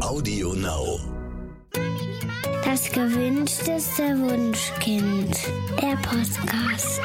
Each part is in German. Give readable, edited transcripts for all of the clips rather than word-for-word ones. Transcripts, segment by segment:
Audio Now. Das gewünschteste Wunschkind. Der Podcast.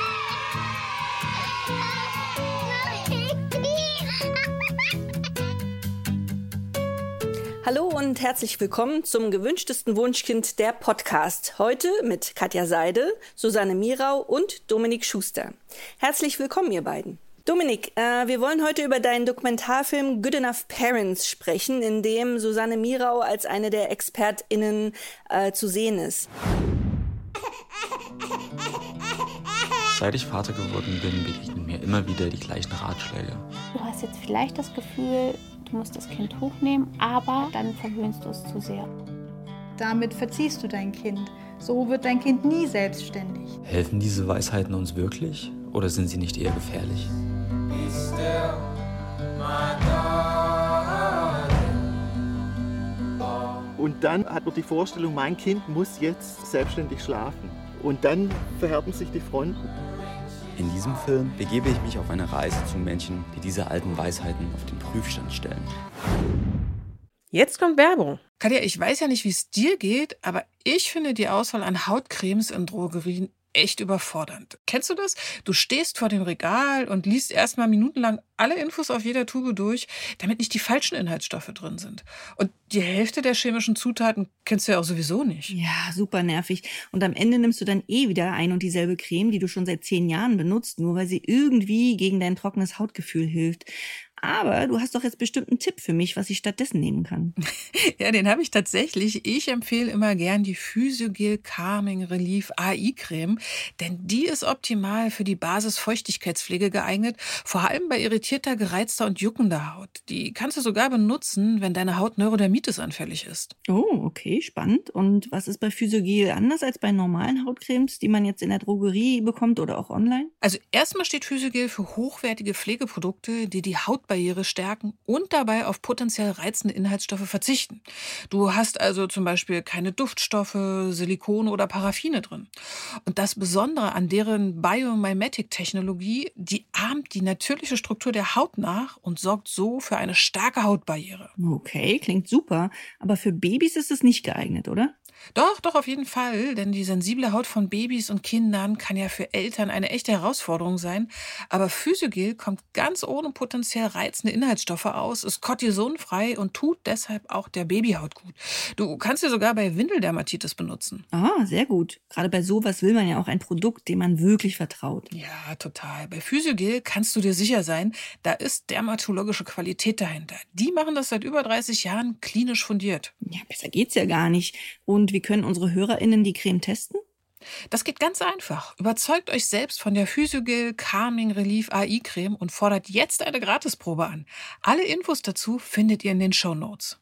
Hallo und herzlich willkommen zum gewünschtesten Wunschkind, der Podcast. Heute mit Katja Seide, Susanne Mirau und Dominik Schuster. Herzlich willkommen, ihr beiden. Dominik, wir wollen heute über deinen Dokumentarfilm Good Enough Parents sprechen, in dem Susanne Mirau als eine der ExpertInnen zu sehen ist. Seit ich Vater geworden bin, begegnen mir immer wieder die gleichen Ratschläge. Du hast jetzt vielleicht das Gefühl, du musst das Kind hochnehmen, aber dann verwöhnst du es zu sehr. Damit verziehst du dein Kind. So wird dein Kind nie selbstständig. Helfen diese Weisheiten uns wirklich oder sind sie nicht eher gefährlich? Und dann hat man die Vorstellung, mein Kind muss jetzt selbstständig schlafen. Und dann verhärten sich die Fronten. In diesem Film begebe ich mich auf eine Reise zu Menschen, die diese alten Weisheiten auf den Prüfstand stellen. Jetzt kommt Werbung. Katja, ich weiß ja nicht, wie es dir geht, aber ich finde die Auswahl an Hautcremes in Drogerien echt überfordernd. Kennst du das? Du stehst vor dem Regal und liest erstmal minutenlang alle Infos auf jeder Tube durch, damit nicht die falschen Inhaltsstoffe drin sind. Und die Hälfte der chemischen Zutaten kennst du ja auch sowieso nicht. Ja, super nervig. Und am Ende nimmst du dann wieder ein und dieselbe Creme, die du schon seit 10 Jahren benutzt, nur weil sie irgendwie gegen dein trockenes Hautgefühl hilft. Aber du hast doch jetzt bestimmt einen Tipp für mich, was ich stattdessen nehmen kann. Ja, den habe ich tatsächlich. Ich empfehle immer gern die Physiogel Calming Relief AI Creme, denn die ist optimal für die Basis-Feuchtigkeitspflege geeignet, vor allem bei irritierter, gereizter und juckender Haut. Die kannst du sogar benutzen, wenn deine Haut Neurodermitis anfällig ist. Oh, okay, spannend. Und was ist bei Physiogel anders als bei normalen Hautcremes, die man jetzt in der Drogerie bekommt oder auch online? Also erstmal steht Physiogel für hochwertige Pflegeprodukte, die die Hautbarriere stärken und dabei auf potenziell reizende Inhaltsstoffe verzichten. Du hast also zum Beispiel keine Duftstoffe, Silikone oder Paraffine drin. Und das Besondere an deren Biomimetic-Technologie, die ahmt die natürliche Struktur der Haut nach und sorgt so für eine starke Hautbarriere. Okay, klingt super. Aber für Babys ist es nicht geeignet, oder? Doch, auf jeden Fall, denn die sensible Haut von Babys und Kindern kann ja für Eltern eine echte Herausforderung sein. Aber Physiogel kommt ganz ohne potenziell reizende Inhaltsstoffe aus, ist kortisonfrei und tut deshalb auch der Babyhaut gut. Du kannst sie sogar bei Windeldermatitis benutzen. Ah, sehr gut. Gerade bei sowas will man ja auch ein Produkt, dem man wirklich vertraut. Ja, total. Bei Physiogel kannst du dir sicher sein, da ist dermatologische Qualität dahinter. Die machen das seit über 30 Jahren klinisch fundiert. Ja, besser geht's ja gar nicht. Und wie können unsere HörerInnen die Creme testen? Das geht ganz einfach. Überzeugt euch selbst von der Physiogel Calming Relief AI Creme und fordert jetzt eine Gratisprobe an. Alle Infos dazu findet ihr in den Shownotes.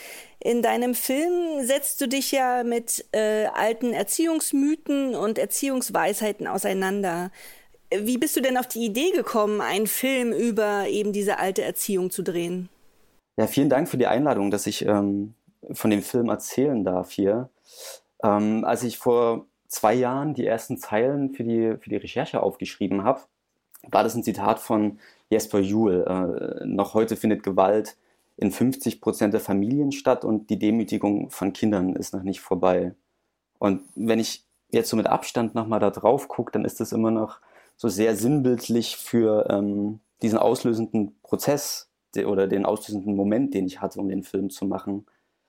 In deinem Film setzt du dich ja mit alten Erziehungsmythen und Erziehungsweisheiten auseinander. Wie bist du denn auf die Idee gekommen, einen Film über eben diese alte Erziehung zu drehen? Ja, vielen Dank für die Einladung, dass ich von dem Film erzählen darf hier. Als ich vor 2 Jahren die ersten Zeilen für die Recherche aufgeschrieben habe, war das ein Zitat von Jesper Juhl. Noch heute findet Gewalt in 50% der Familien statt und die Demütigung von Kindern ist noch nicht vorbei. Und wenn ich jetzt so mit Abstand nochmal da drauf gucke, dann ist das immer noch so sehr sinnbildlich für diesen auslösenden Prozess oder den auslösenden Moment, den ich hatte, um den Film zu machen.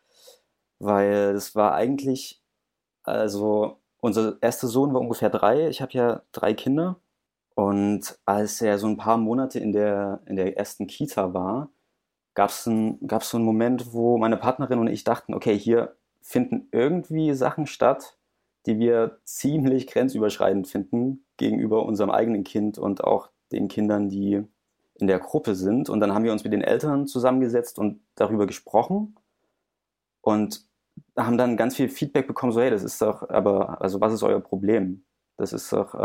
Weil es war eigentlich, also unser erster Sohn war ungefähr 3, ich habe ja 3 Kinder. Und als er so ein paar Monate in der ersten Kita war, gab's so einen Moment, wo meine Partnerin und ich dachten, okay, hier finden irgendwie Sachen statt, die wir ziemlich grenzüberschreitend finden gegenüber unserem eigenen Kind und auch den Kindern, die in der Gruppe sind. Und dann haben wir uns mit den Eltern zusammengesetzt und darüber gesprochen und haben dann ganz viel Feedback bekommen, so hey, das ist doch, aber also was ist euer Problem? Das ist doch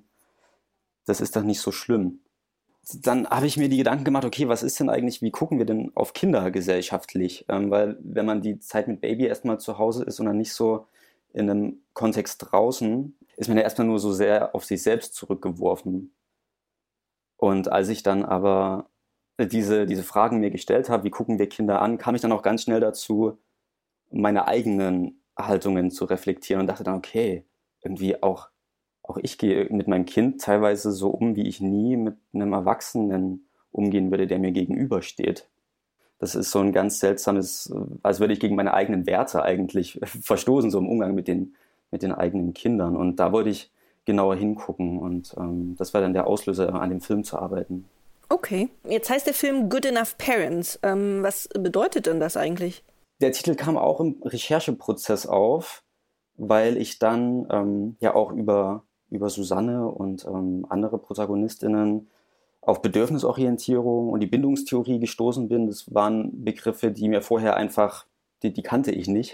nicht so schlimm. Dann habe ich mir die Gedanken gemacht, okay, was ist denn eigentlich, wie gucken wir denn auf Kinder gesellschaftlich? Weil wenn man die Zeit mit Baby erstmal zu Hause ist und dann nicht so in einem Kontext draußen, ist man ja erstmal nur so sehr auf sich selbst zurückgeworfen. Und als ich dann aber diese Fragen mir gestellt habe, wie gucken wir Kinder an, kam ich dann auch ganz schnell dazu, meine eigenen Haltungen zu reflektieren und dachte dann, okay, irgendwie auch ich gehe mit meinem Kind teilweise so um, wie ich nie mit einem Erwachsenen umgehen würde, der mir gegenübersteht. Das ist so ein ganz seltsames, als würde ich gegen meine eigenen Werte eigentlich verstoßen, so im Umgang mit den eigenen Kindern. Und da wollte ich genauer hingucken und das war dann der Auslöser, an dem Film zu arbeiten. Okay. Jetzt heißt der Film Good Enough Parents. Was bedeutet denn das eigentlich? Der Titel kam auch im Rechercheprozess auf, weil ich dann ja auch über Susanne und andere Protagonistinnen auf Bedürfnisorientierung und die Bindungstheorie gestoßen bin. Das waren Begriffe, die mir vorher einfach, die kannte ich nicht.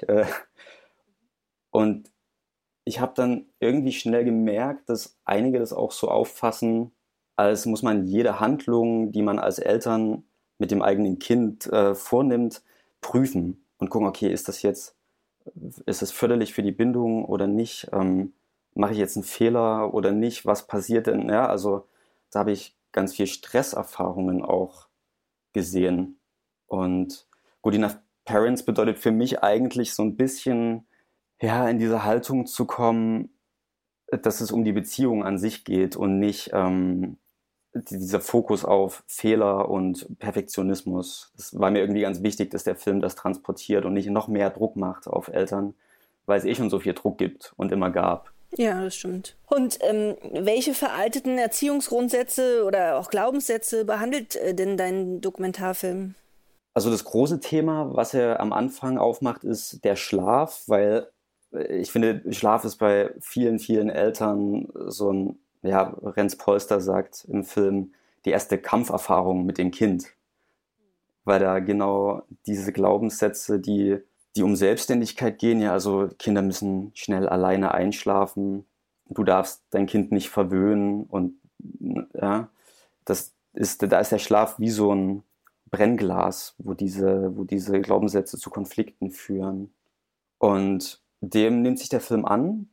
Und ich habe dann irgendwie schnell gemerkt, dass einige das auch so auffassen, als muss man jede Handlung, die man als Eltern mit dem eigenen Kind vornimmt, prüfen und gucken, okay, ist das förderlich für die Bindung oder nicht? Mache ich jetzt einen Fehler oder nicht? Was passiert denn? Ja, also da habe ich ganz viel Stresserfahrungen auch gesehen. Und Good Enough Parents bedeutet für mich eigentlich so ein bisschen, ja, in diese Haltung zu kommen, dass es um die Beziehung an sich geht und nicht dieser Fokus auf Fehler und Perfektionismus. Das war mir irgendwie ganz wichtig, dass der Film das transportiert und nicht noch mehr Druck macht auf Eltern, weil es schon so viel Druck gibt und immer gab. Ja, das stimmt. Und welche veralteten Erziehungsgrundsätze oder auch Glaubenssätze behandelt denn dein Dokumentarfilm? Also das große Thema, was er am Anfang aufmacht, ist der Schlaf, weil ich finde, Schlaf ist bei vielen, vielen Eltern so ein, ja, Renz Polster sagt im Film, die erste Kampferfahrung mit dem Kind. Weil da genau diese Glaubenssätze, die um Selbstständigkeit gehen, ja, also Kinder müssen schnell alleine einschlafen, du darfst dein Kind nicht verwöhnen und ja, da ist der Schlaf wie so ein Brennglas, wo diese Glaubenssätze zu Konflikten führen. Und dem nimmt sich der Film an.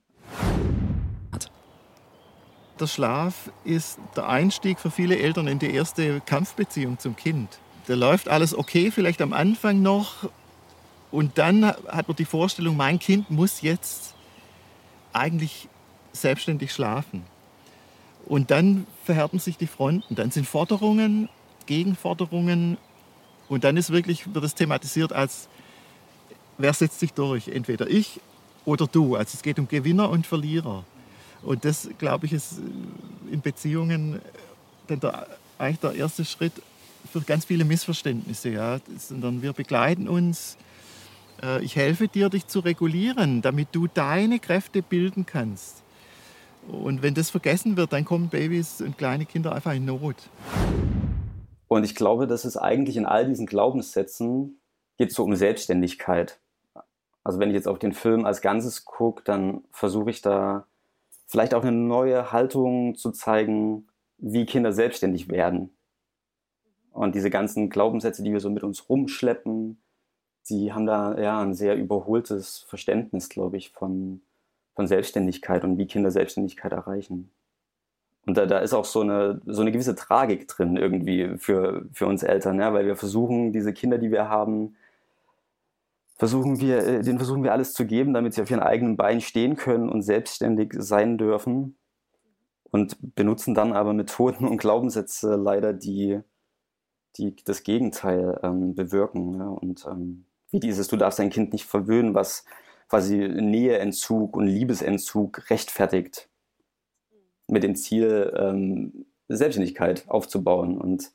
Der Schlaf ist der Einstieg für viele Eltern in die erste Kampfbeziehung zum Kind. Da läuft alles okay, vielleicht am Anfang noch. Und dann hat man die Vorstellung, mein Kind muss jetzt eigentlich selbstständig schlafen. Und dann verhärten sich die Fronten. Dann sind Forderungen, Gegenforderungen. Und dann wird es thematisiert als, wer setzt sich durch? Entweder ich oder du. Also es geht um Gewinner und Verlierer. Und das, glaube ich, ist in Beziehungen dann eigentlich der erste Schritt für ganz viele Missverständnisse. Ja. Sondern wir begleiten uns. Ich helfe dir, dich zu regulieren, damit du deine Kräfte bilden kannst. Und wenn das vergessen wird, dann kommen Babys und kleine Kinder einfach in Not. Und ich glaube, dass es eigentlich in all diesen Glaubenssätzen geht so um Selbstständigkeit. Also wenn ich jetzt auf den Film als Ganzes gucke, dann versuche ich da vielleicht auch eine neue Haltung zu zeigen, wie Kinder selbstständig werden. Und diese ganzen Glaubenssätze, die wir so mit uns rumschleppen, die haben da ja ein sehr überholtes Verständnis, glaube ich, von Selbstständigkeit und wie Kinder Selbstständigkeit erreichen. Und da ist auch so eine gewisse Tragik drin irgendwie für uns Eltern, ja, weil wir versuchen, diese Kinder, die wir haben, denen versuchen wir alles zu geben, damit sie auf ihren eigenen Beinen stehen können und selbstständig sein dürfen und benutzen dann aber Methoden und Glaubenssätze leider, die das Gegenteil bewirken. Ja, und wie du darfst dein Kind nicht verwöhnen, was quasi Näheentzug und Liebesentzug rechtfertigt, mit dem Ziel, Selbstständigkeit aufzubauen. Und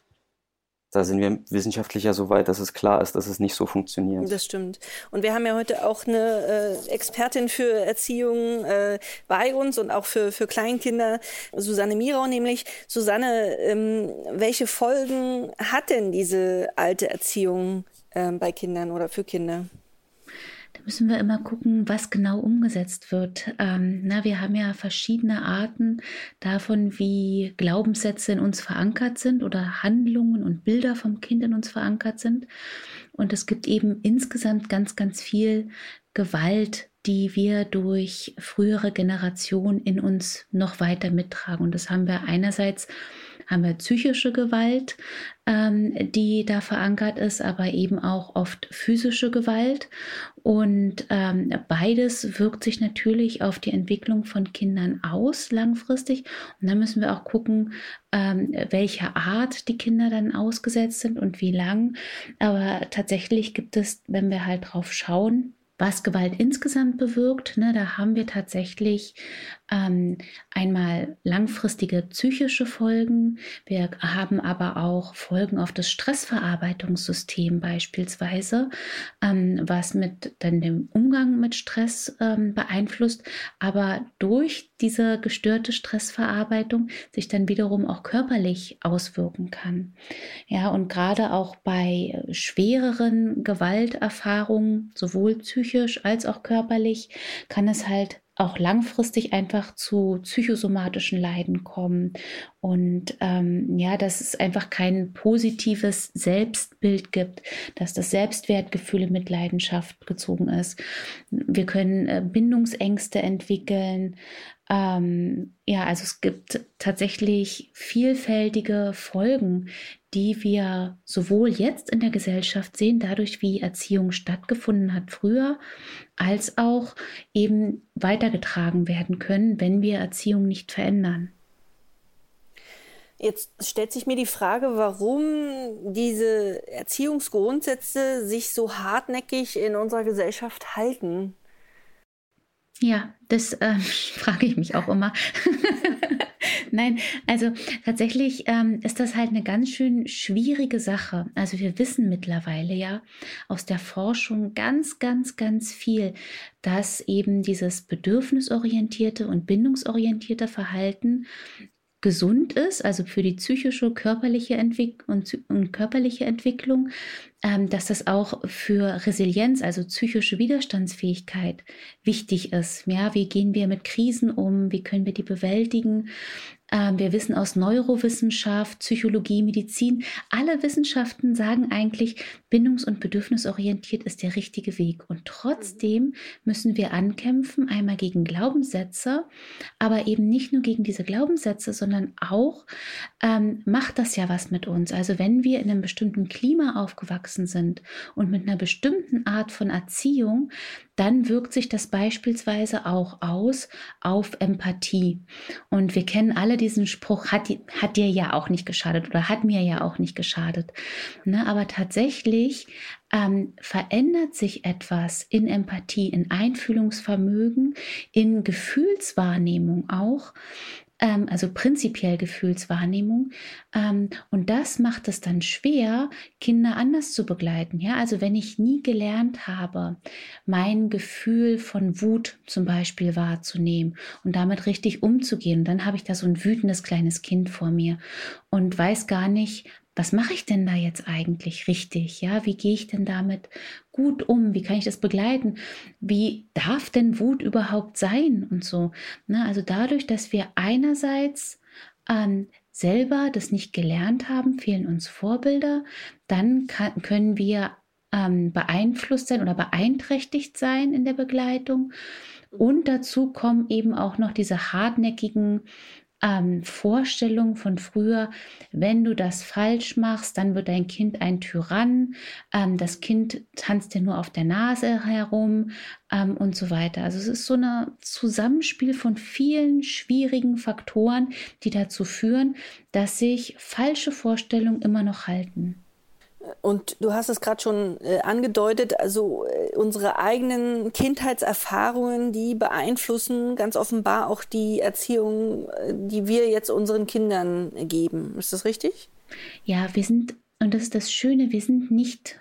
da sind wir wissenschaftlich ja so weit, dass es klar ist, dass es nicht so funktioniert. Das stimmt. Und wir haben ja heute auch eine Expertin für Erziehung bei uns und auch für Kleinkinder, Susanne Mirau nämlich. Susanne, welche Folgen hat denn diese alte Erziehung bei Kindern oder für Kinder? Da müssen wir immer gucken, was genau umgesetzt wird. Wir haben ja verschiedene Arten davon, wie Glaubenssätze in uns verankert sind oder Handlungen und Bilder vom Kind in uns verankert sind. Und es gibt eben insgesamt ganz, ganz viel Gewalt, die wir durch frühere Generationen in uns noch weiter mittragen. Und das haben wir einerseits haben wir psychische Gewalt, die da verankert ist, aber eben auch oft physische Gewalt. Und beides wirkt sich natürlich auf die Entwicklung von Kindern aus langfristig. Und dann müssen wir auch gucken, welcher Art die Kinder dann ausgesetzt sind und wie lang. Aber tatsächlich gibt es, wenn wir halt drauf schauen, was Gewalt insgesamt bewirkt, ne, da haben wir tatsächlich einmal langfristige psychische Folgen. Wir haben aber auch Folgen auf das Stressverarbeitungssystem beispielsweise, was mit dann dem Umgang mit Stress beeinflusst, aber durch diese gestörte Stressverarbeitung sich dann wiederum auch körperlich auswirken kann. Ja, und gerade auch bei schwereren Gewalterfahrungen, sowohl psychisch als auch körperlich, kann es halt auch langfristig einfach zu psychosomatischen Leiden kommen. Und dass es einfach kein positives Selbstbild gibt, dass das Selbstwertgefühl in Mitleidenschaft gezogen ist. Wir können Bindungsängste entwickeln. Also es gibt tatsächlich vielfältige Folgen, die wir sowohl jetzt in der Gesellschaft sehen, dadurch wie Erziehung stattgefunden hat früher, als auch eben weitergetragen werden können, wenn wir Erziehung nicht verändern. Jetzt stellt sich mir die Frage, warum diese Erziehungsgrundsätze sich so hartnäckig in unserer Gesellschaft halten. Ja, das frage ich mich auch immer. Nein, also tatsächlich ist das halt eine ganz schön schwierige Sache. Also wir wissen mittlerweile ja aus der Forschung ganz, ganz, ganz viel, dass eben dieses bedürfnisorientierte und bindungsorientierte Verhalten gesund ist, also für die psychische, körperliche körperliche Entwicklung, dass das auch für Resilienz, also psychische Widerstandsfähigkeit wichtig ist. Ja, wie gehen wir mit Krisen um? Wie können wir die bewältigen? Wir wissen aus Neurowissenschaft, Psychologie, Medizin, alle Wissenschaften sagen eigentlich, bindungs- und bedürfnisorientiert ist der richtige Weg. Und trotzdem müssen wir ankämpfen, einmal gegen Glaubenssätze, aber eben nicht nur gegen diese Glaubenssätze, sondern auch macht das ja was mit uns. Also wenn wir in einem bestimmten Klima aufgewachsen sind und mit einer bestimmten Art von Erziehung, dann wirkt sich das beispielsweise auch aus auf Empathie. Und wir kennen alle diesen Spruch, hat dir ja auch nicht geschadet oder hat mir ja auch nicht geschadet. Ne, aber tatsächlich verändert sich etwas in Empathie, in Einfühlungsvermögen, in Gefühlswahrnehmung auch, also prinzipiell Gefühlswahrnehmung. Und das macht es dann schwer, Kinder anders zu begleiten. Ja? Also wenn ich nie gelernt habe, mein Gefühl von Wut zum Beispiel wahrzunehmen und damit richtig umzugehen, dann habe ich da so ein wütendes kleines Kind vor mir und weiß gar nicht, was mache ich denn da jetzt eigentlich richtig? Ja, wie gehe ich denn damit gut um? Wie kann ich das begleiten? Wie darf denn Wut überhaupt sein und so? Na, also dadurch, dass wir einerseits selber das nicht gelernt haben, fehlen uns Vorbilder, dann können wir beeinflusst sein oder beeinträchtigt sein in der Begleitung. Und dazu kommen eben auch noch diese hartnäckigen Vorstellung von früher, wenn du das falsch machst, dann wird dein Kind ein Tyrann, das Kind tanzt dir nur auf der Nase herum und so weiter. Also es ist so ein Zusammenspiel von vielen schwierigen Faktoren, die dazu führen, dass sich falsche Vorstellungen immer noch halten. Und du hast es gerade schon angedeutet, also unsere eigenen Kindheitserfahrungen, die beeinflussen ganz offenbar auch die Erziehung, die wir jetzt unseren Kindern geben. Ist das richtig? Ja, und das ist das Schöne, wir sind nicht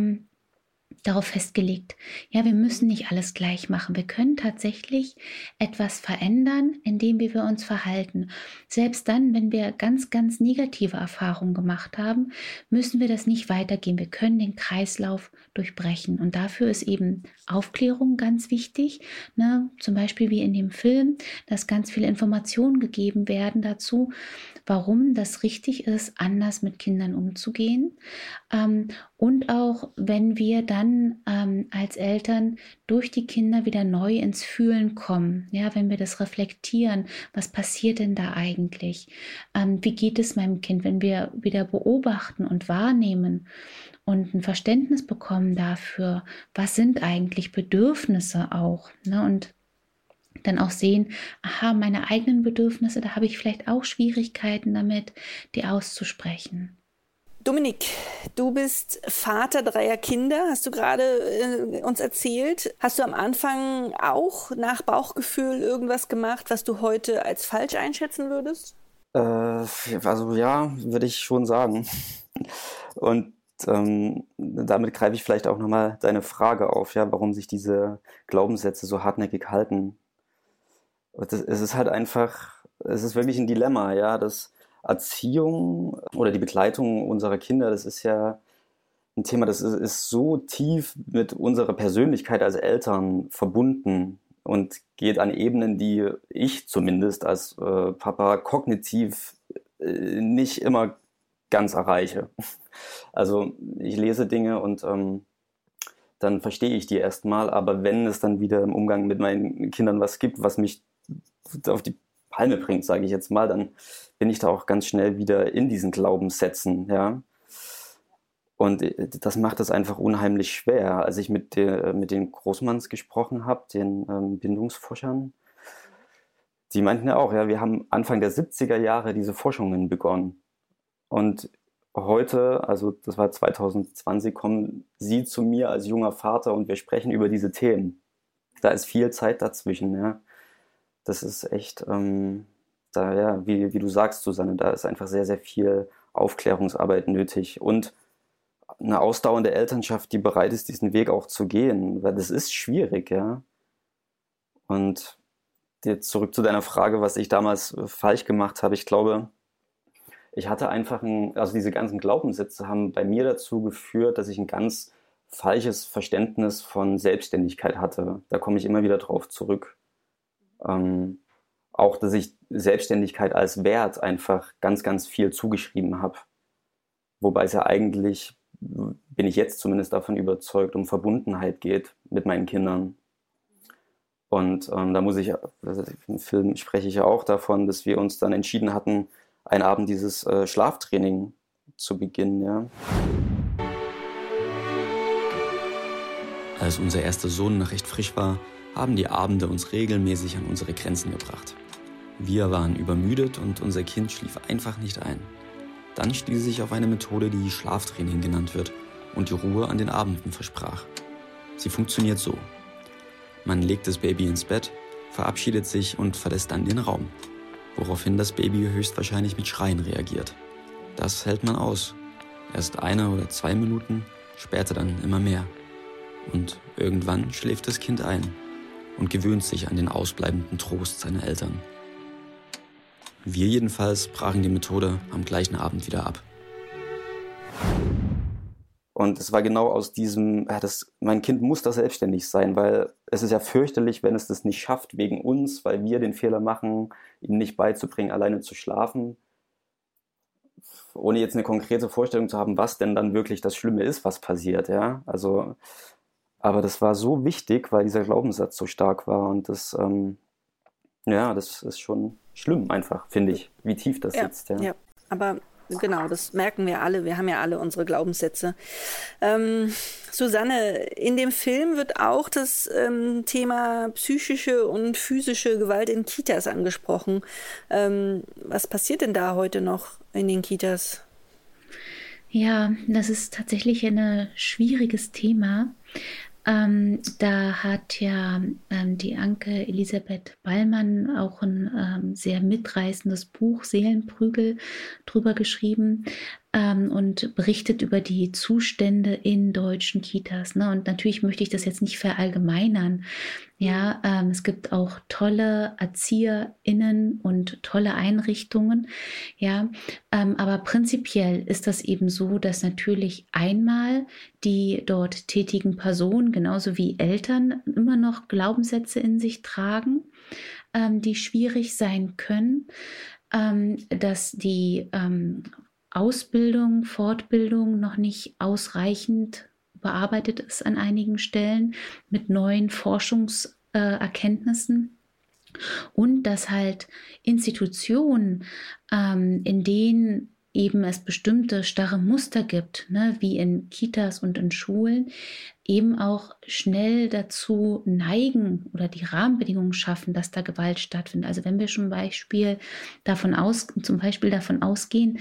darauf festgelegt. Ja, wir müssen nicht alles gleich machen. Wir können tatsächlich etwas verändern, indem wir uns verhalten. Selbst dann, wenn wir ganz, ganz negative Erfahrungen gemacht haben, müssen wir das nicht weitergehen. Wir können den Kreislauf durchbrechen. Und dafür ist eben Aufklärung ganz wichtig. Ne? Zum Beispiel wie in dem Film, dass ganz viele Informationen gegeben werden dazu, warum das richtig ist, anders mit Kindern umzugehen. Und auch, wenn wir dann als Eltern durch die Kinder wieder neu ins Fühlen kommen, ja, wenn wir das reflektieren, was passiert denn da eigentlich? Wie geht es meinem Kind, wenn wir wieder beobachten und wahrnehmen und ein Verständnis bekommen dafür, was sind eigentlich Bedürfnisse auch, ne? Und dann auch sehen, aha, meine eigenen Bedürfnisse, da habe ich vielleicht auch Schwierigkeiten damit, die auszusprechen. Dominik, du bist Vater 3 Kinder, hast du gerade uns erzählt. Hast du am Anfang auch nach Bauchgefühl irgendwas gemacht, was du heute als falsch einschätzen würdest? Also ja, würde ich schon sagen. Und damit greife ich vielleicht auch nochmal deine Frage auf, ja, warum sich diese Glaubenssätze so hartnäckig halten. Es ist halt einfach, es ist wirklich ein Dilemma, ja, dass Erziehung oder die Begleitung unserer Kinder, das ist ja ein Thema, das ist so tief mit unserer Persönlichkeit als Eltern verbunden und geht an Ebenen, die ich zumindest als Papa kognitiv nicht immer ganz erreiche. Also ich lese Dinge und dann verstehe ich die erstmal, aber wenn es dann wieder im Umgang mit meinen Kindern was gibt, was mich auf die Palme bringt, sage ich jetzt mal, dann bin ich da auch ganz schnell wieder in diesen Glaubenssätzen, ja. Und das macht es einfach unheimlich schwer. Als ich mit den Großmanns gesprochen habe, den Bindungsforschern, die meinten ja auch, ja, wir haben Anfang der 70er Jahre diese Forschungen begonnen. Und heute, also das war 2020, kommen sie zu mir als junger Vater und wir sprechen über diese Themen. Da ist viel Zeit dazwischen, ja. Das ist echt, wie du sagst, Susanne, da ist einfach sehr, sehr viel Aufklärungsarbeit nötig und eine ausdauernde Elternschaft, die bereit ist, diesen Weg auch zu gehen, weil das ist schwierig, ja. Und jetzt zurück zu deiner Frage, was ich damals falsch gemacht habe. Ich glaube, ich hatte einfach also diese ganzen Glaubenssätze haben bei mir dazu geführt, dass ich ein ganz falsches Verständnis von Selbstständigkeit hatte. Da komme ich immer wieder drauf zurück. Auch, dass ich Selbstständigkeit als Wert einfach ganz, ganz viel zugeschrieben habe. Wobei es ja eigentlich, bin ich jetzt zumindest davon überzeugt, um Verbundenheit geht mit meinen Kindern. Und da im Film spreche ich ja auch davon, dass wir uns dann entschieden hatten, einen Abend dieses Schlaftraining zu beginnen. Ja. Als unser erster Sohn noch recht frisch war, haben die Abende uns regelmäßig an unsere Grenzen gebracht. Wir waren übermüdet und unser Kind schlief einfach nicht ein. Dann stieß ich auf eine Methode, die Schlaftraining genannt wird und die Ruhe an den Abenden versprach. Sie funktioniert so. Man legt das Baby ins Bett, verabschiedet sich und verlässt dann den Raum, woraufhin das Baby höchstwahrscheinlich mit Schreien reagiert. Das hält man aus. Erst 1 oder 2 Minuten, später dann immer mehr. Und irgendwann schläft das Kind ein und gewöhnt sich an den ausbleibenden Trost seiner Eltern. Wir jedenfalls brachen die Methode am gleichen Abend wieder ab. Und es war genau aus diesem, mein Kind muss da selbstständig sein, weil es ist ja fürchterlich, wenn es das nicht schafft wegen uns, weil wir den Fehler machen, ihm nicht beizubringen, alleine zu schlafen, ohne jetzt eine konkrete Vorstellung zu haben, was denn dann wirklich das Schlimme ist, was passiert, ja. Also, aber das war so wichtig, weil dieser Glaubenssatz so stark war und das ist schon schlimm einfach, finde ich, wie tief das sitzt. Ja. Ja, aber genau, das merken wir alle. Wir haben ja alle unsere Glaubenssätze. Susanne, in dem Film wird auch das Thema psychische und physische Gewalt in Kitas angesprochen. Was passiert denn da heute noch in den Kitas? Ja, das ist tatsächlich ein schwieriges Thema. Da hat ja die Anke Elisabeth Ballmann auch ein sehr mitreißendes Buch, Seelenprügel, drüber geschrieben und berichtet über die Zustände in deutschen Kitas. Ne? Und natürlich möchte ich das jetzt nicht verallgemeinern. Ja, es gibt auch tolle ErzieherInnen und tolle Einrichtungen. Ja, aber prinzipiell ist das eben so, dass natürlich einmal die dort tätigen Personen, genauso wie Eltern, immer noch Glaubenssätze in sich tragen, die schwierig sein können, dass die Ausbildung, Fortbildung noch nicht ausreichend bearbeitet ist an einigen Stellen mit neuen Forschungserkenntnissen. Und dass halt Institutionen, in denen eben es bestimmte starre Muster gibt, ne, wie in Kitas und in Schulen, eben auch schnell dazu neigen oder die Rahmenbedingungen schaffen, dass da Gewalt stattfindet. Also wenn wir zum Beispiel davon ausgehen,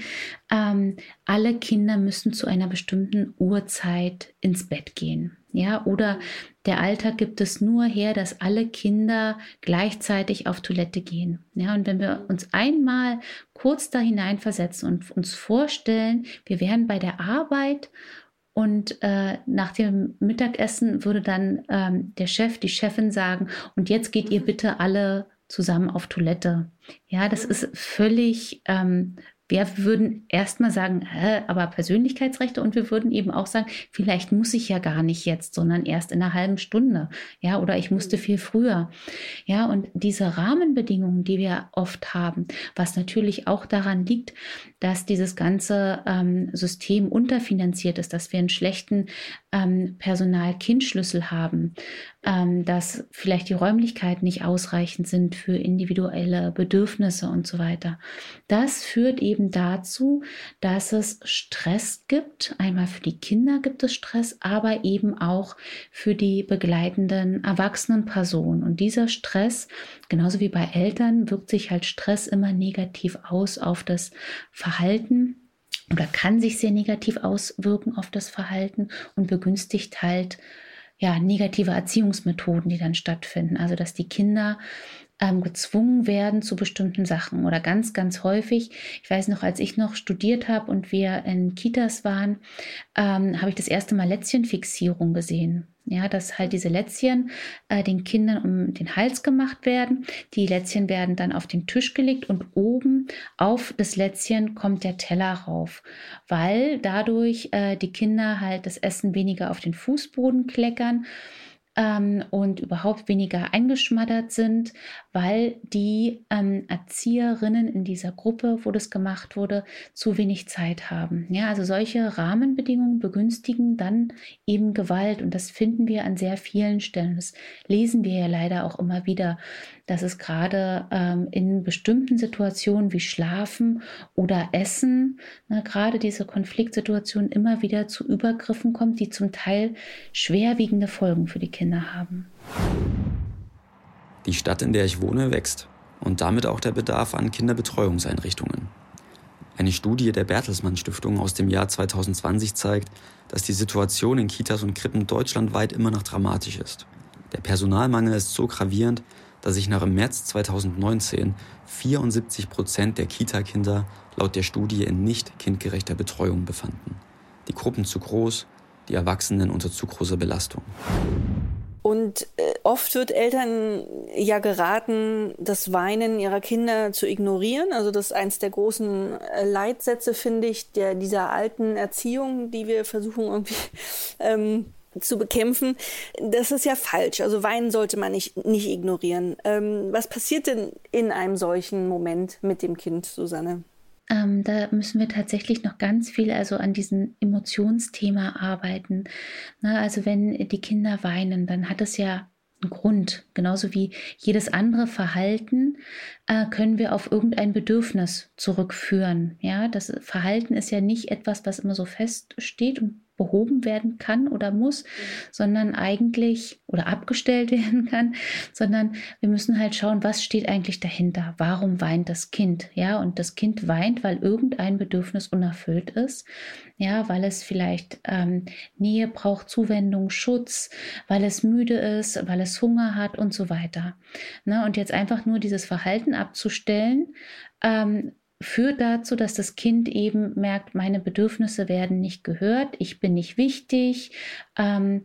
alle Kinder müssen zu einer bestimmten Uhrzeit ins Bett gehen. Ja, oder der Alltag gibt es nur her, dass alle Kinder gleichzeitig auf Toilette gehen. Ja, und wenn wir uns einmal kurz da hineinversetzen und uns vorstellen, wir wären bei der Arbeit und nach dem Mittagessen würde dann der Chef, die Chefin sagen, und jetzt geht ihr bitte alle zusammen auf Toilette. Ja, das ist völlig... wir würden erstmal sagen, aber Persönlichkeitsrechte, und wir würden eben auch sagen, vielleicht muss ich ja gar nicht jetzt, sondern erst in einer halben Stunde, ja, oder ich musste viel früher. Ja, und diese Rahmenbedingungen, die wir oft haben, was natürlich auch daran liegt, dass dieses ganze System unterfinanziert ist, dass wir einen schlechten Personal-Kind-Schlüssel haben, dass vielleicht die Räumlichkeiten nicht ausreichend sind für individuelle Bedürfnisse und so weiter. Das führt eben dazu, dass es Stress gibt. Einmal für die Kinder gibt es Stress, aber eben auch für die begleitenden erwachsenen Personen. Und dieser Stress, genauso wie bei Eltern, wirkt sich halt Stress immer negativ aus auf das Verhalten oder kann sich sehr negativ auswirken auf das Verhalten und begünstigt halt negative Erziehungsmethoden, die dann stattfinden. Also dass die Kinder gezwungen werden zu bestimmten Sachen oder ganz, ganz häufig. Ich weiß noch, als ich noch studiert habe und wir in Kitas waren, habe ich das erste Mal Lätzchenfixierung gesehen. Ja, dass halt diese Lätzchen den Kindern um den Hals gemacht werden. Die Lätzchen werden dann auf den Tisch gelegt und oben auf das Lätzchen kommt der Teller rauf, weil dadurch die Kinder halt das Essen weniger auf den Fußboden kleckern und überhaupt weniger eingeschmattert sind, weil die Erzieherinnen in dieser Gruppe, wo das gemacht wurde, zu wenig Zeit haben. Ja, also solche Rahmenbedingungen begünstigen dann eben Gewalt, und das finden wir an sehr vielen Stellen. Das lesen wir ja leider auch immer wieder, dass es gerade in bestimmten Situationen wie Schlafen oder Essen, gerade diese Konfliktsituationen, immer wieder zu Übergriffen kommt, die zum Teil schwerwiegende Folgen für die Kinder haben. Die Stadt, in der ich wohne, wächst und damit auch der Bedarf an Kinderbetreuungseinrichtungen. Eine Studie der Bertelsmann Stiftung aus dem Jahr 2020 zeigt, dass die Situation in Kitas und Krippen deutschlandweit immer noch dramatisch ist. Der Personalmangel ist so gravierend, dass sich nach im März 2019 74% der Kita-Kinder laut der Studie in nicht kindgerechter Betreuung befanden. Die Gruppen zu groß, die Erwachsenen unter zu großer Belastung. Und oft wird Eltern ja geraten, das Weinen ihrer Kinder zu ignorieren. Also das ist eins der großen Leitsätze, finde ich, dieser alten Erziehung, die wir versuchen irgendwie zu bekämpfen. Das ist ja falsch. Also weinen sollte man nicht ignorieren. Was passiert denn in einem solchen Moment mit dem Kind, Susanne? Da müssen wir tatsächlich noch ganz viel an diesem Emotionsthema arbeiten. Also wenn die Kinder weinen, dann hat es ja einen Grund. Genauso wie jedes andere Verhalten können wir auf irgendein Bedürfnis zurückführen. Ja, das Verhalten ist ja nicht etwas, was immer so feststeht und behoben werden kann oder muss, sondern eigentlich oder abgestellt werden kann, sondern wir müssen halt schauen, was steht eigentlich dahinter? Warum weint das Kind? Ja, und das Kind weint, weil irgendein Bedürfnis unerfüllt ist, ja, weil es vielleicht Nähe braucht, Zuwendung, Schutz, weil es müde ist, weil es Hunger hat und so weiter. Und jetzt einfach nur dieses Verhalten abzustellen, führt dazu, dass das Kind eben merkt, meine Bedürfnisse werden nicht gehört, ich bin nicht wichtig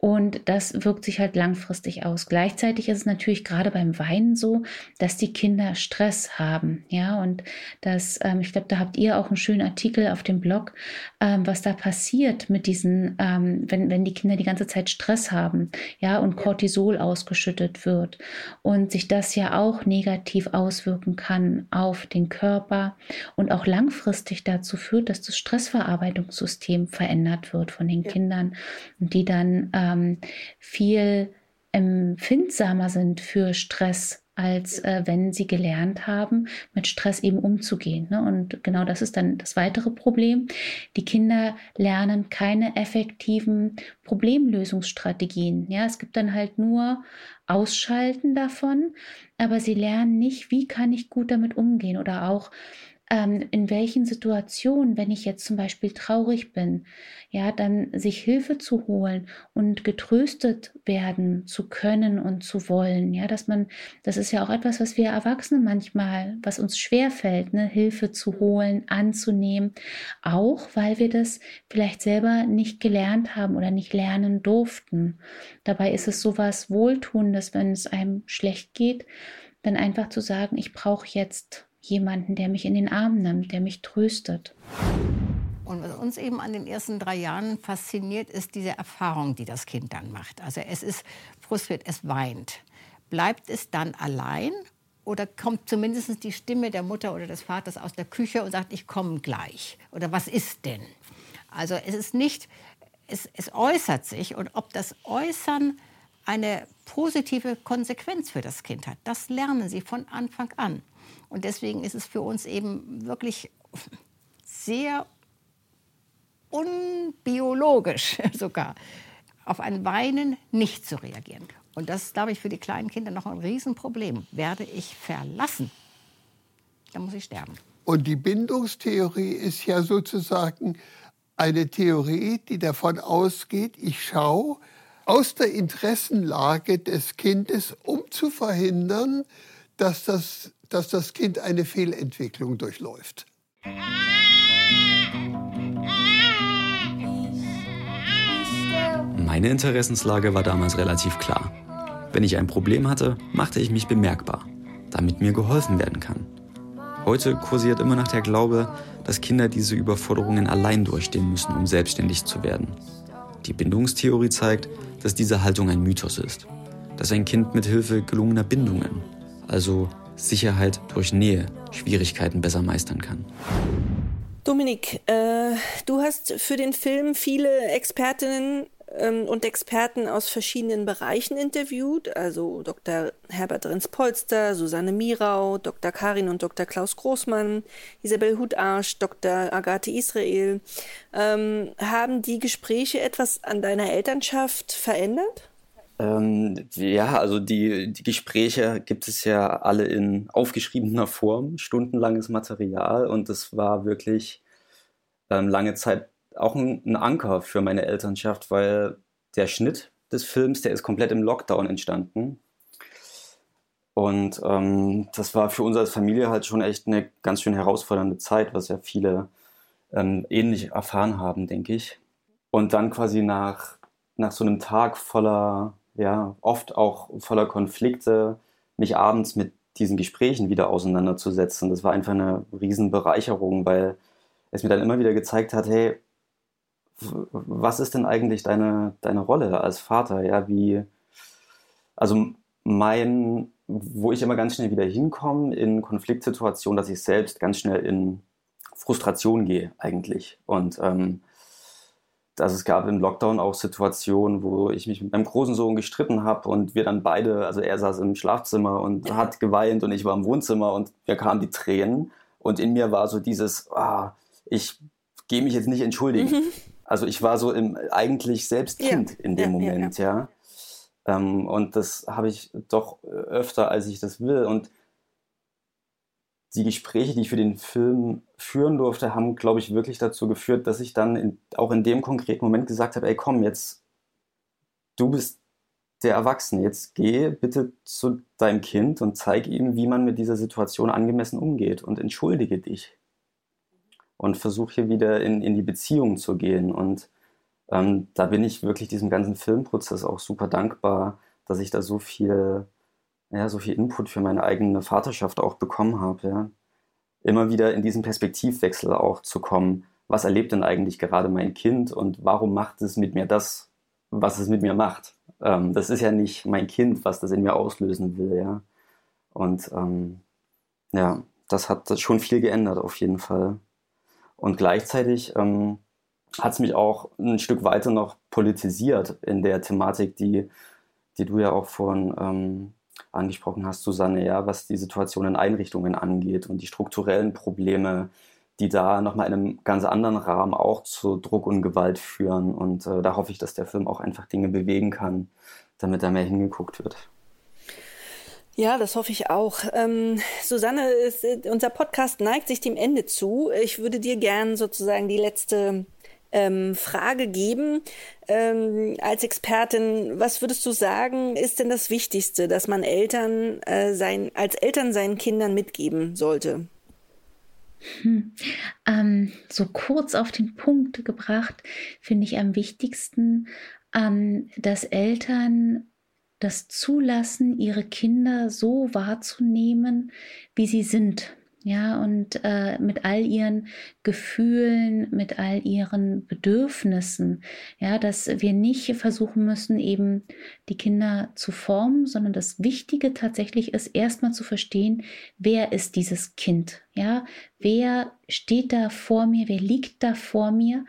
Und das wirkt sich halt langfristig aus. Gleichzeitig ist es natürlich gerade beim Weinen so, dass die Kinder Stress haben. Ja, und das, ich glaube, da habt ihr auch einen schönen Artikel auf dem Blog, was da passiert mit diesen, wenn die Kinder die ganze Zeit Stress haben, ja, und Cortisol ausgeschüttet wird und sich das ja auch negativ auswirken kann auf den Körper und auch langfristig dazu führt, dass das Stressverarbeitungssystem verändert wird von den Kindern und die dann viel empfindsamer sind für Stress, als wenn sie gelernt haben, mit Stress eben umzugehen. Ne? Und genau das ist dann das weitere Problem. Die Kinder lernen keine effektiven Problemlösungsstrategien. Ja, es gibt dann halt nur Ausschalten davon, aber sie lernen nicht, wie kann ich gut damit umgehen oder auch in welchen Situationen, wenn ich jetzt zum Beispiel traurig bin, ja, dann sich Hilfe zu holen und getröstet werden zu können und zu wollen, ja, das ist ja auch etwas, was wir Erwachsene manchmal, was uns schwerfällt, ne, Hilfe zu holen, anzunehmen, auch weil wir das vielleicht selber nicht gelernt haben oder nicht lernen durften. Dabei ist es sowas Wohltuendes, wenn es einem schlecht geht, dann einfach zu sagen, ich brauche jetzt jemanden, der mich in den Arm nimmt, der mich tröstet. Und was uns eben an den ersten 3 Jahren fasziniert, ist diese Erfahrung, die das Kind dann macht. Also es ist frustriert, es weint. Bleibt es dann allein oder kommt zumindest die Stimme der Mutter oder des Vaters aus der Küche und sagt, ich komme gleich? Oder was ist denn? Also es ist nicht, es äußert sich, und ob das Äußern eine positive Konsequenz für das Kind hat, das lernen sie von Anfang an. Und deswegen ist es für uns eben wirklich sehr unbiologisch sogar, auf ein Weinen nicht zu reagieren. Und das ist, glaube ich, für die kleinen Kinder noch ein Riesenproblem. Werde ich verlassen, dann muss ich sterben. Und die Bindungstheorie ist ja sozusagen eine Theorie, die davon ausgeht, ich schaue aus der Interessenlage des Kindes, um zu verhindern, dass das Kind eine Fehlentwicklung durchläuft. Meine Interessenslage war damals relativ klar. Wenn ich ein Problem hatte, machte ich mich bemerkbar, damit mir geholfen werden kann. Heute kursiert immer noch der Glaube, dass Kinder diese Überforderungen allein durchstehen müssen, um selbstständig zu werden. Die Bindungstheorie zeigt, dass diese Haltung ein Mythos ist. Dass ein Kind mit Hilfe gelungener Bindungen, also Sicherheit durch Nähe, Schwierigkeiten besser meistern kann. Dominik, du hast für den Film viele Expertinnen und Experten aus verschiedenen Bereichen interviewt, also Dr. Herbert Renz-Polster, Susanne Mirau, Dr. Karin und Dr. Klaus Großmann, Isabel Huth-Arsch, Dr. Agathe Israel. Haben die Gespräche etwas an deiner Elternschaft verändert? Ja, also die Gespräche gibt es ja alle in aufgeschriebener Form, stundenlanges Material, und das war wirklich lange Zeit auch ein Anker für meine Elternschaft, weil der Schnitt des Films, der ist komplett im Lockdown entstanden. Und das war für uns als Familie halt schon echt eine ganz schön herausfordernde Zeit, was ja viele ähnlich erfahren haben, denke ich. Und dann quasi nach so einem Tag voller, ja, oft auch voller Konflikte, mich abends mit diesen Gesprächen wieder auseinanderzusetzen, das war einfach eine Riesenbereicherung, weil es mir dann immer wieder gezeigt hat, hey, was ist denn eigentlich deine Rolle als Vater? Ja, wo ich immer ganz schnell wieder hinkomme in Konfliktsituationen, dass ich selbst ganz schnell in Frustration gehe eigentlich. Und es gab im Lockdown auch Situationen, wo ich mich mit meinem großen Sohn gestritten habe und wir dann beide, also er saß im Schlafzimmer und hat geweint und ich war im Wohnzimmer und mir kamen die Tränen und in mir war so dieses, ich gehe mich jetzt nicht entschuldigen. Also ich war so eigentlich selbst Kind in dem Moment, ja. Und das habe ich doch öfter, als ich das will. Und die Gespräche, die ich für den Film führen durfte, haben, glaube ich, wirklich dazu geführt, dass ich dann auch in dem konkreten Moment gesagt habe, ey komm, jetzt, du bist der Erwachsene, jetzt geh bitte zu deinem Kind und zeig ihm, wie man mit dieser Situation angemessen umgeht und entschuldige dich. Und versuche hier wieder in die Beziehung zu gehen. Und Da bin ich wirklich diesem ganzen Filmprozess auch super dankbar, dass ich da so viel Input für meine eigene Vaterschaft auch bekommen habe. Ja. Immer wieder in diesen Perspektivwechsel auch zu kommen. Was erlebt denn eigentlich gerade mein Kind und warum macht es mit mir das, was es mit mir macht? Das ist ja nicht mein Kind, was das in mir auslösen will. Ja. Und das hat schon viel geändert auf jeden Fall. Und gleichzeitig hat es mich auch ein Stück weiter noch politisiert in der Thematik, die du ja auch vorhin angesprochen hast, Susanne, ja, was die Situation in Einrichtungen angeht und die strukturellen Probleme, die da nochmal in einem ganz anderen Rahmen auch zu Druck und Gewalt führen. Und da hoffe ich, dass der Film auch einfach Dinge bewegen kann, damit da mehr hingeguckt wird. Ja, das hoffe ich auch. Susanne, unser Podcast neigt sich dem Ende zu. Ich würde dir gern sozusagen die letzte Frage geben. Als Expertin, was würdest du sagen, ist denn das Wichtigste, dass man als Eltern seinen Kindern mitgeben sollte? So kurz auf den Punkt gebracht, finde ich am wichtigsten, dass Eltern das zulassen, ihre Kinder so wahrzunehmen, wie sie sind. Ja, und mit all ihren Gefühlen, mit all ihren Bedürfnissen, ja, dass wir nicht versuchen müssen, eben die Kinder zu formen, sondern das Wichtige tatsächlich ist, erstmal zu verstehen, wer ist dieses Kind, ja, wer steht da vor mir, wer liegt da vor mir,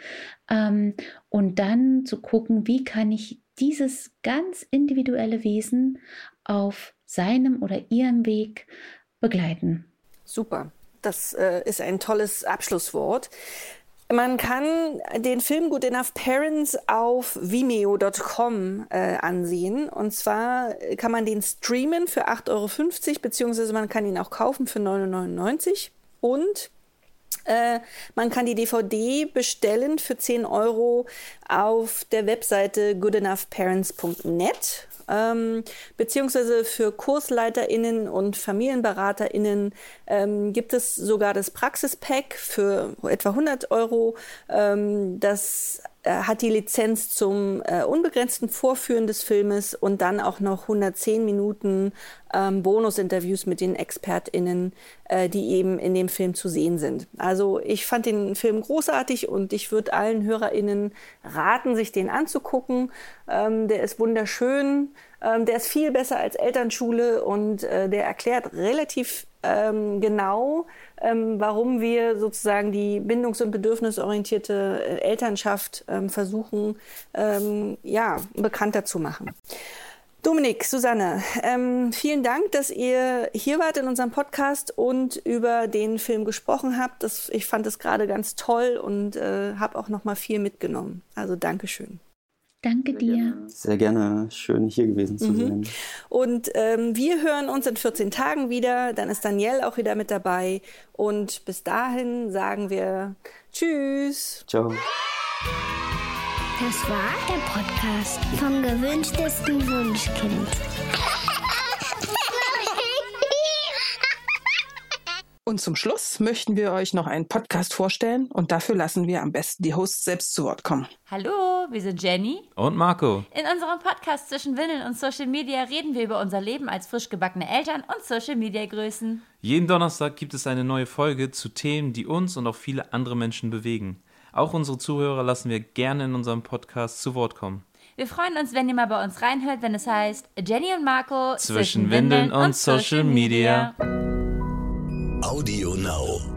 und dann zu gucken, wie kann ich dieses ganz individuelle Wesen auf seinem oder ihrem Weg begleiten. Super, das ist ein tolles Abschlusswort. Man kann den Film Good Enough Parents auf vimeo.com ansehen. Und zwar kann man den streamen für 8,50 €, beziehungsweise man kann ihn auch kaufen für 9,99 €. Und man kann die DVD bestellen für 10 € auf der Webseite goodenoughparents.net. Beziehungsweise für KursleiterInnen und FamilienberaterInnen gibt es sogar das Praxispack für etwa 100 €. Das hat die Lizenz zum unbegrenzten Vorführen des Filmes und dann auch noch 110 Minuten Bonusinterviews mit den ExpertInnen, die eben in dem Film zu sehen sind. Also ich fand den Film großartig und ich würde allen HörerInnen raten, sich den anzugucken. Der ist wunderschön, der ist viel besser als Elternschule und der erklärt relativ genau, warum wir sozusagen die bindungs- und bedürfnisorientierte Elternschaft versuchen, bekannter zu machen. Dominik, Susanne, vielen Dank, dass ihr hier wart in unserem Podcast und über den Film gesprochen habt. Ich fand es gerade ganz toll und habe auch noch mal viel mitgenommen. Also Dankeschön. Danke dir. Sehr gerne. Schön, hier gewesen zu sein. Und wir hören uns in 14 Tagen wieder. Dann ist Danielle auch wieder mit dabei. Und bis dahin sagen wir Tschüss. Ciao. Das war der Podcast vom gewünschtesten Wunschkind. Und zum Schluss möchten wir euch noch einen Podcast vorstellen und dafür lassen wir am besten die Hosts selbst zu Wort kommen. Hallo, wir sind Jenny und Marco. In unserem Podcast zwischen Windeln und Social Media reden wir über unser Leben als frisch gebackene Eltern und Social Media Größen. Jeden Donnerstag gibt es eine neue Folge zu Themen, die uns und auch viele andere Menschen bewegen. Auch unsere Zuhörer lassen wir gerne in unserem Podcast zu Wort kommen. Wir freuen uns, wenn ihr mal bei uns reinhört, wenn es heißt Jenny und Marco zwischen Windeln und Social Media. Audio Now.